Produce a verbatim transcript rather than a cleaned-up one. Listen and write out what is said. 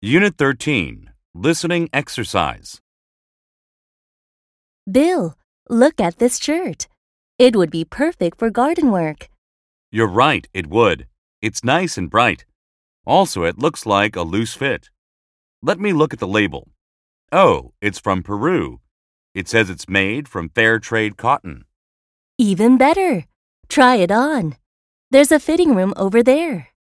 Unit thirteen, Listening Exercise. Bill, look at this shirt. It would be perfect for garden work. You're right, it would. It's nice and bright. Also, it looks like a loose fit. Let me look at the label. Oh, it's from Peru. It says it's made from fair trade cotton. Even better. Try it on. There's a fitting room over there.